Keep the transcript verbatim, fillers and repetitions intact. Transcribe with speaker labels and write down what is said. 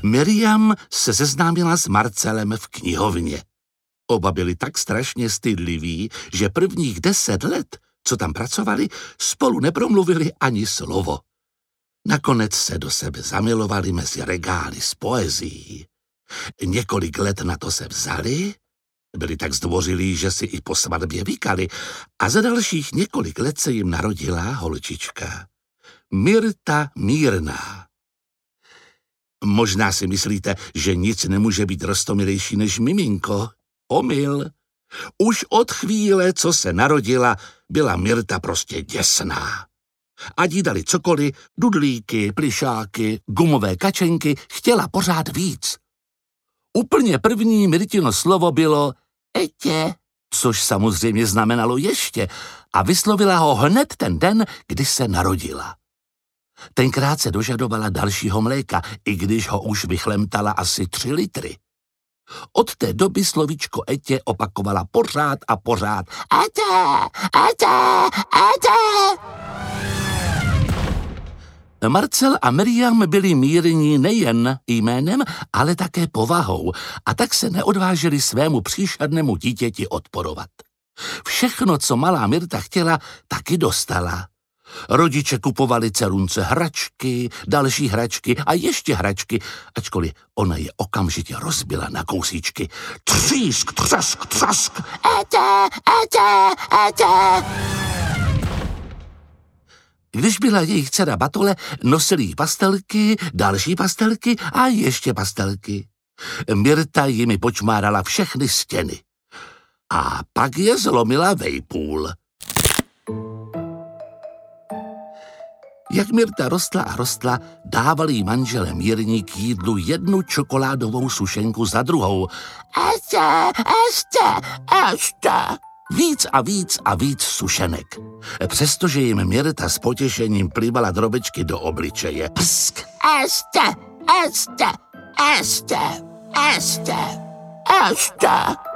Speaker 1: Miriam se seznámila s Marcelem v knihovně. Oba byli tak strašně stydliví, že prvních deset let, co tam pracovali, spolu nepromluvili ani slovo. Nakonec se do sebe zamilovali mezi regály s poezií. Několik let na to se vzali, byli tak zdvořilí, že si i po svatbě vykali a za dalších několik let se jim narodila holčička. Mirta Mírná. Možná si myslíte, že nic nemůže být roztomilejší než miminko. Omyl. Už od chvíle, co se narodila, byla Mirta prostě děsná. Ať jí dali cokoliv, dudlíky, plišáky, gumové kačenky, chtěla pořád víc. Úplně první Mirtino slovo bylo etě, což samozřejmě znamenalo ještě, a vyslovila ho hned ten den, kdy se narodila. Tenkrát se dožadovala dalšího mléka, i když ho už vychlemtala asi tři litry. Od té doby slovíčko etě opakovala pořád a pořád. Etě, etě, etě. Marcel a Miriam byli mírní nejen jménem, ale také povahou, a tak se neodvážili svému příšernému dítěti odporovat. Všechno, co malá Mirta chtěla, taky dostala. Rodiče kupovali dcerunce hračky, další hračky a ještě hračky, ačkoliv ona je okamžitě rozbila na kousíčky. Třísk, třask, třask, etě, etě, etě. Když byla jejich dcera Batole, nosili jí pastelky, další pastelky a ještě pastelky. Mirta jimi počmárala všechny stěny. A pak je zlomila vejpůl. Jak Mirta rostla a rostla, dávali jí manželé mírní k jídlu jednu čokoládovou sušenku za druhou. Ještě, ještě, ještě. Víc a víc a víc sušenek. Přestože jim Mirta s potěšením plývala drobečky do obličeje. Psk, ještě, ještě, ještě, ještě, ještě.